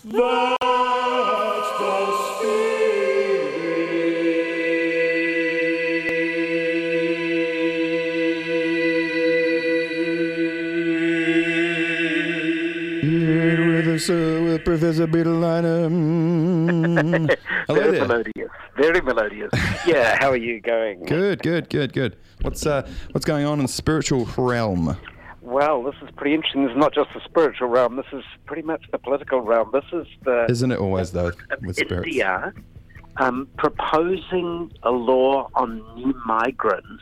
That's the With Professor Beetleliner. Hello Very there. melodious. Very melodious. Yeah, how are you going? Good. What's going on in the spiritual realm? Well, this is pretty interesting. This is not just the spiritual realm. This is pretty much the political realm. This is the... Isn't it always, though, with spirits? India proposing a law on new migrants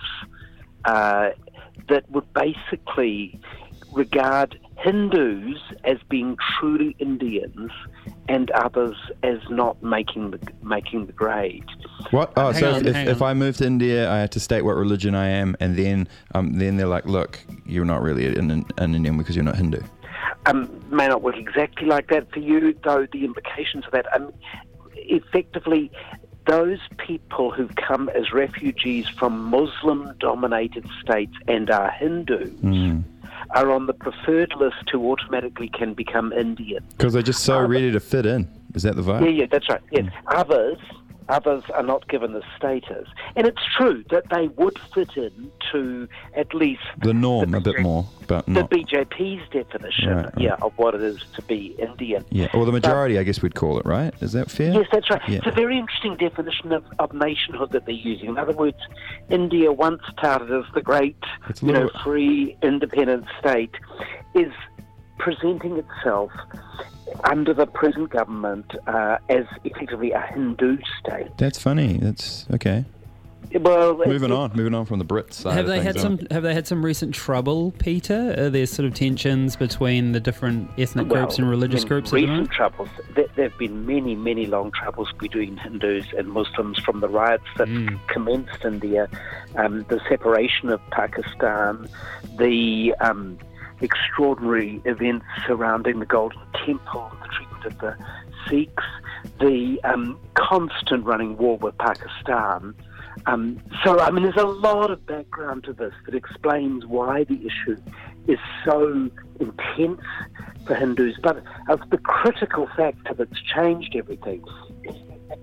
that would basically regard Hindus as being truly Indians and others as not making the grade. What? Oh, Hang so on. if I move to India, I have to state what religion I am, and then they're like, look, you're not really an Indian because you're not Hindu. May not work exactly like that for you, though the implications of that, effectively, those people who've come as refugees from Muslim-dominated states and are Hindu are on the preferred list who automatically can become Indian. Because they're just so ready to fit in. Is that the vibe? Yeah, that's right. Yes. Others are not given the status. And it's true that they would fit in to at least... The norm a bit more, but not... The BJP's definition, Right. of what it is to be Indian. Yeah, or the majority, I guess we'd call it, right? Is that fair? Yes, that's right. Yeah. It's a very interesting definition of nationhood that they're using. In other words, India, once touted as the great, free, independent state, is presenting itself under the present government as effectively a Hindu state. That's funny. That's okay. Well, Moving on from the Brits side. Have they had some recent trouble, Peter? Are there sort of tensions between the different ethnic groups and religious groups at the recent moment? troubles. There have been many, many long troubles between Hindus and Muslims from the riots that commenced India, the separation of Pakistan, the extraordinary events surrounding the Golden Temple, the treatment of the Sikhs, the constant running war with Pakistan. There's a lot of background to this that explains why the issue is so intense for Hindus. But the critical factor that's changed everything is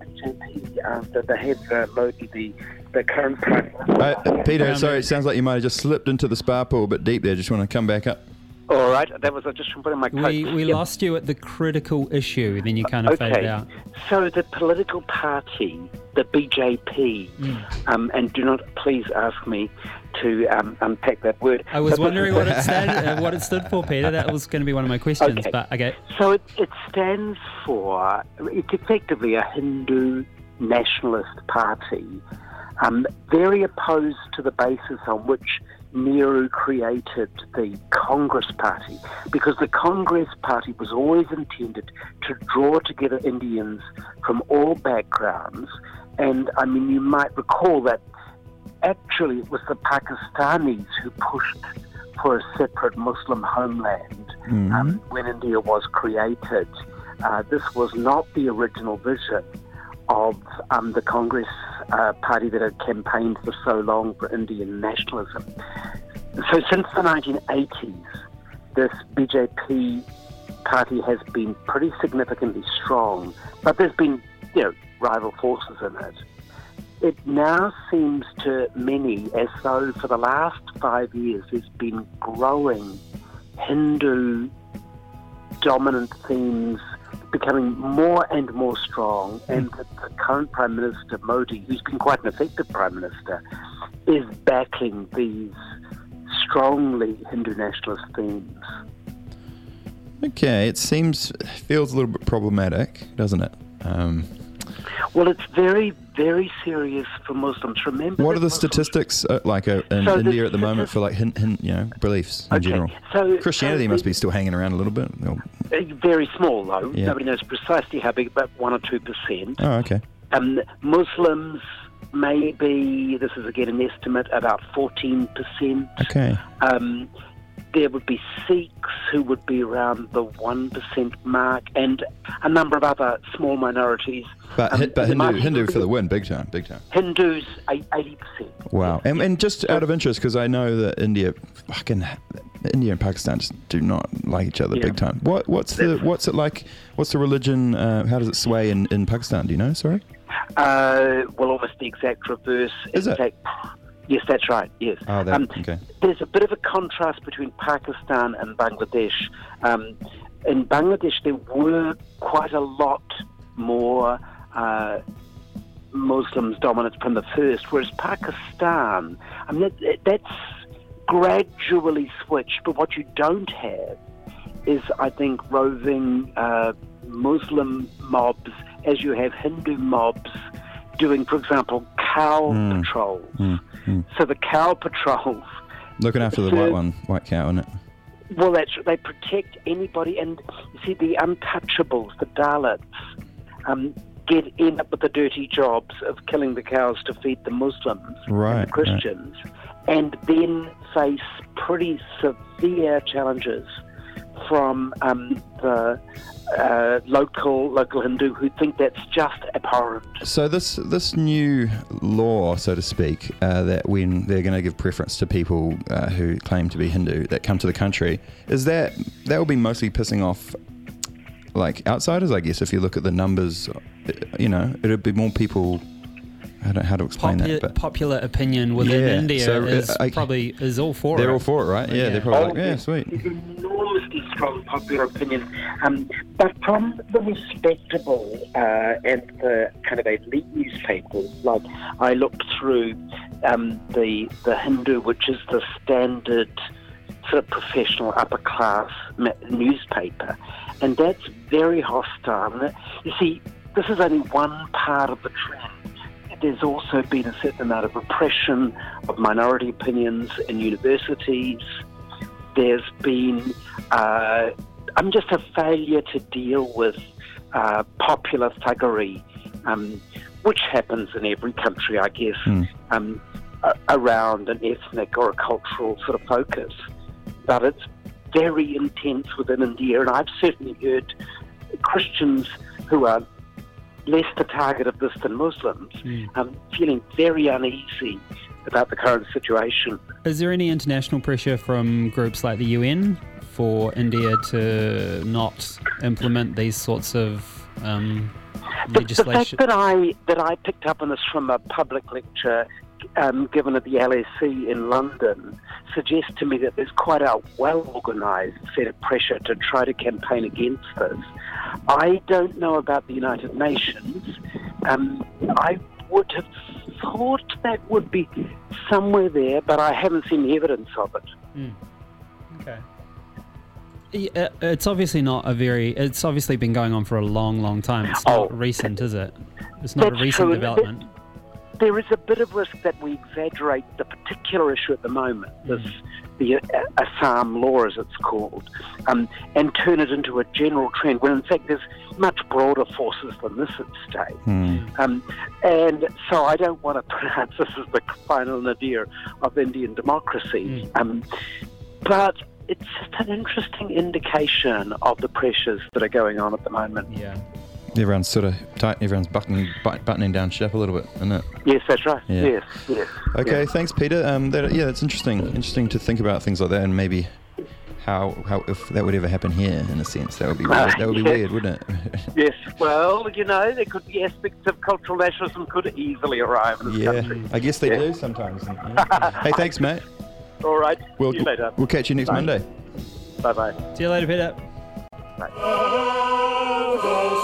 that the head Modi, the current prime minister. Peter, sorry, it sounds like you might have just slipped into the spa pool a bit deep there. Just want to come back up. All right, that was just from putting my coat. We lost you at the critical issue, then you kind of faded out. So the political party, the BJP, and do not please ask me to unpack that word. I was wondering what it stood for, Peter. That was going to be one of my questions. Okay. But okay. So it stands for, it's effectively a Hindu nationalist party, very opposed to the basis on which Nehru created the Congress Party, because the Congress Party was always intended to draw together Indians from all backgrounds. And you might recall that actually it was the Pakistanis who pushed for a separate Muslim homeland when India was created. This was not the original vision of the Congress Party that had campaigned for so long for Indian nationalism. So since the 1980s, this BJP party has been pretty significantly strong, but there's been, rival forces in it. It now seems to many as though for the last 5 years there's been growing Hindu dominant themes becoming more and more strong, and that the current Prime Minister, Modi, who's been quite an effective Prime Minister, is backing these strongly Hindu nationalist themes. Okay, feels a little bit problematic, doesn't it? Well, it's very, very serious for Muslims. Remember, what are the statistics in India at the moment for beliefs in general? So Christianity must be still hanging around a little bit. Very small, though. Yeah. Nobody knows precisely how big, about 1 or 2%. Oh, okay. Muslims, maybe, this is again an estimate, about 14%. Okay. There would be Sikhs who would be around the 1% mark, and a number of other small minorities. But Hindu for the win, big time. Hindus, 80%. Wow. And just out of interest, because I know that India fucking India and Pakistan just do not like each other big time. What's it like? What's the religion? How does it sway in Pakistan? Do you know? Sorry. Well, almost the exact reverse. Is it? Yes, that's right. Yes. Oh, okay. There's a bit of a contrast between Pakistan and Bangladesh. In Bangladesh, there were quite a lot more Muslims dominant from the first, whereas Pakistan, I mean, that's gradually switched. But what you don't have is, I think, roving Muslim mobs as you have Hindu mobs doing, for example, cow patrols. So the cow patrols... Looking after the white cow, isn't it? Well, they protect anybody. And you see, the untouchables, the Dalits, end up with the dirty jobs of killing the cows to feed the Muslims and the Christians, and then face pretty severe challenges from the local Hindu who think that's just abhorrent. So this new law, so to speak, that when they're going to give preference to people who claim to be Hindu that come to the country, that will be mostly pissing off like outsiders, I guess. If you look at the numbers, it'll be more people. I don't know how to explain that. But popular opinion within India is all for it. They're all for it, right? Yeah, they're probably sweet. It's enormously strong popular opinion. But from the respectable and the kind of elite newspapers, like I looked through the Hindu, which is the standard sort of professional upper class newspaper, and that's very hostile. You see, this is only one part of the trend. There's also been a certain amount of repression of minority opinions in universities. There's been just a failure to deal with popular thuggery, which happens in every country, I guess, around an ethnic or a cultural sort of focus. But it's very intense within India, and I've certainly heard Christians who are less the target of this than Muslims, feeling very uneasy about the current situation. Is there any international pressure from groups like the UN for India to not implement these sorts of legislation? The fact that I picked up on this from a public lecture given at the LSE in London suggests to me that there's quite a well-organised set of pressure to try to campaign against this. I don't know about the United Nations. I would have thought that would be somewhere there, but I haven't seen evidence of it. Okay. It's obviously not it's obviously been going on for a long, long time. It's not recent, is it? It's not a recent development. There is a bit of risk that we exaggerate the particular issue at the moment, the Assam law, as it's called, and turn it into a general trend, when in fact there's much broader forces than this at stake. And so I don't want to pronounce this as the final nadir of Indian democracy, but it's just an interesting indication of the pressures that are going on at the moment. Yeah. Everyone's sort of tight. Everyone's buttoning down ship a little bit, isn't it? Yes, that's right. Yeah. Yes. Okay, thanks, Peter. That's interesting. Interesting to think about things like that, and maybe how if that would ever happen here, in a sense, that would be weird. That would be weird, wouldn't it? Yes. Well, there could be aspects of cultural nationalism could easily arrive in this country. I guess they do sometimes. Hey, thanks, mate. All right. See you later. We'll catch you next Monday. Bye-bye. See you later, Peter. Bye.